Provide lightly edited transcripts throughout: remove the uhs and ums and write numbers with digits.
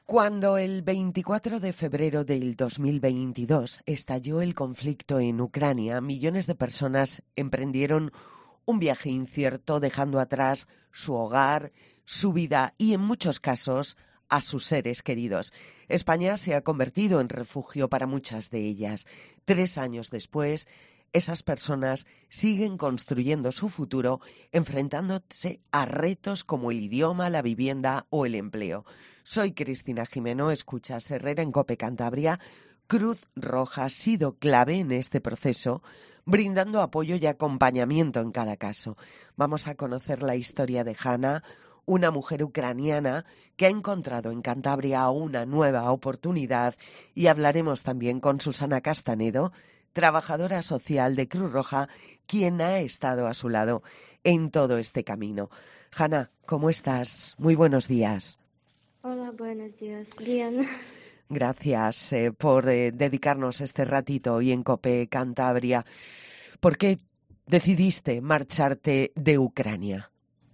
Cuando el 24 de febrero del 2022 estalló el conflicto en Ucrania, millones de personas emprendieron un viaje incierto, dejando atrás su hogar, su vida y, en muchos casos, a sus seres queridos. España se ha convertido en refugio para muchas de ellas. 3 años después, esas personas siguen construyendo su futuro, enfrentándose a retos como el idioma, la vivienda o el empleo. Soy Cristina Jimeno, escuchas Herrera en COPE Cantabria. Cruz Roja ha sido clave en este proceso, brindando apoyo y acompañamiento en cada caso. Vamos a conocer la historia de Hanna, una mujer ucraniana que ha encontrado en Cantabria una nueva oportunidad, y hablaremos también con Susana Castanedo, trabajadora social de Cruz Roja, quien ha estado a su lado en todo este camino. Hanna, ¿cómo estás? Muy buenos días. Hola, buenos días. Bien. Gracias por dedicarnos este ratito hoy en COPE Cantabria. ¿Por qué decidiste marcharte de Ucrania?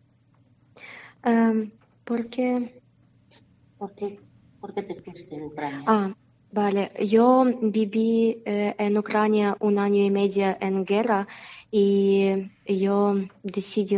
Porque... ¿Por qué te fuiste de Ucrania? Vale. Yo viví en Ucrania 1 año y medio en guerra y yo decidí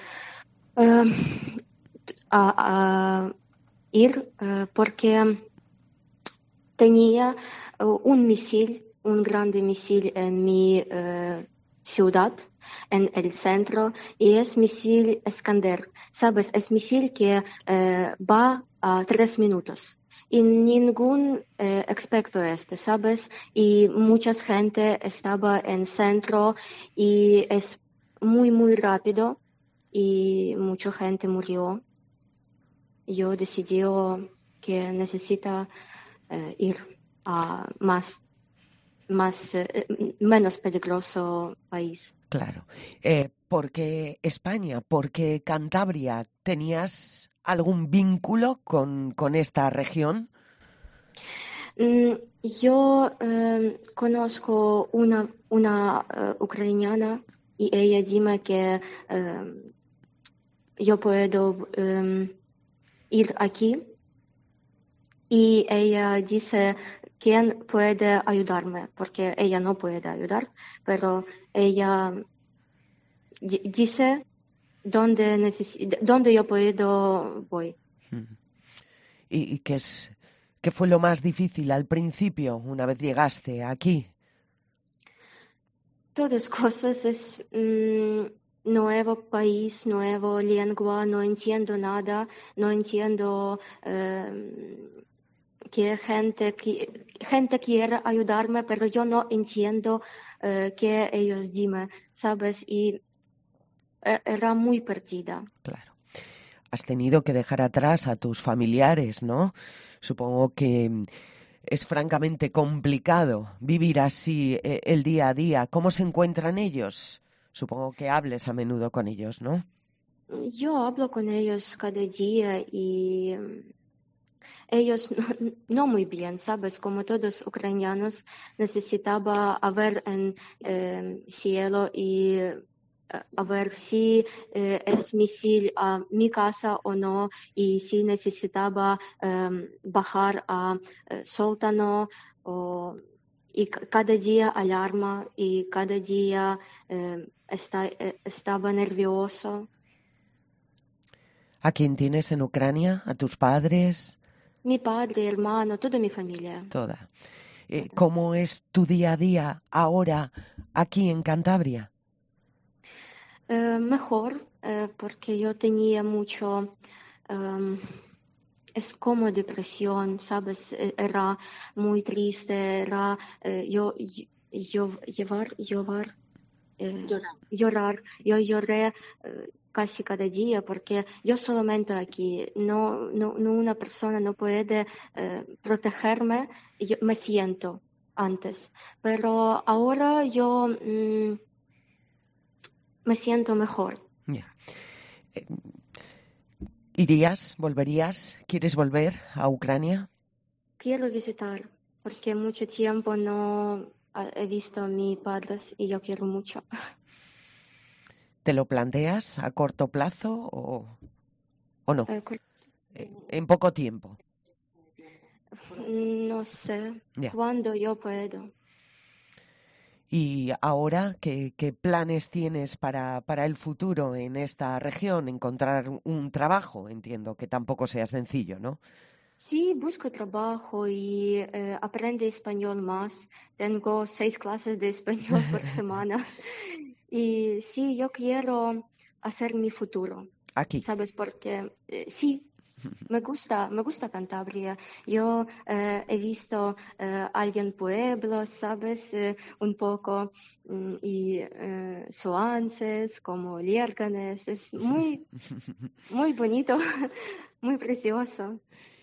ir porque tenía un grande misil en mi ciudad, en el centro, y es misil Iskander. ¿Sabes? Es misil que va a 3 minutos. Y ningún experto ¿sabes? Y mucha gente estaba en centro y es muy, muy rápido y mucha gente murió. Yo decidí que necesita ir a menos peligroso país. Claro. ¿Por qué España? ¿Por qué Cantabria? ¿Tenías algún vínculo con esta región? Yo conozco una ucraniana y ella dime que yo puedo ir aquí, y ella dice quién puede ayudarme, porque ella no puede ayudar, pero ella dice dónde yo puedo voy. ¿Y qué fue lo más difícil al principio, una vez llegaste aquí? Todas cosas es nuevo país, nueva lengua, no entiendo nada, no entiendo que gente quiere ayudarme, pero yo no entiendo que ellos dime, ¿sabes? Y era muy perdida. Claro. Has tenido que dejar atrás a tus familiares, ¿no? Supongo que es francamente complicado vivir así el día a día. ¿Cómo se encuentran ellos? Supongo que hables a menudo con ellos, ¿no? Yo hablo con ellos cada día y ellos no muy bien, ¿sabes? Como todos ucranianos, necesitaba ver en cielo y a ver si es misil a mi casa o no, y si necesitaba bajar a sótano, y cada día alarma y cada día estaba nervioso. ¿A quién tienes en Ucrania? ¿A tus padres? Mi padre, hermano, toda mi familia. Toda. ¿Cómo es tu día a día ahora aquí en Cantabria? Mejor, porque yo tenía mucho, es como depresión, ¿sabes? Era muy triste, era llorar. Yo lloré casi cada día, porque yo solamente aquí, no una persona no puede protegerme, yo me siento antes, pero ahora yo me siento mejor. Yeah. ¿Irías? ¿Volverías? ¿Quieres volver a Ucrania? Quiero visitar, porque mucho tiempo no he visto a mis padres y yo quiero mucho. ¿Te lo planteas a corto plazo o no? En poco tiempo. No sé Ya. cuándo yo puedo. Y ahora, ¿qué planes tienes para el futuro en esta región? Encontrar un trabajo, entiendo que tampoco sea sencillo, ¿no? Sí, busco trabajo y aprendo español más. Tengo 6 clases de español por semana. Y sí, yo quiero hacer mi futuro, Aquí. ¿sabes? Porque sí, me gusta Cantabria. Yo he visto alguien pueblos, ¿sabes? Un poco y Soances, como Liérganes. Es muy, muy bonito, muy precioso.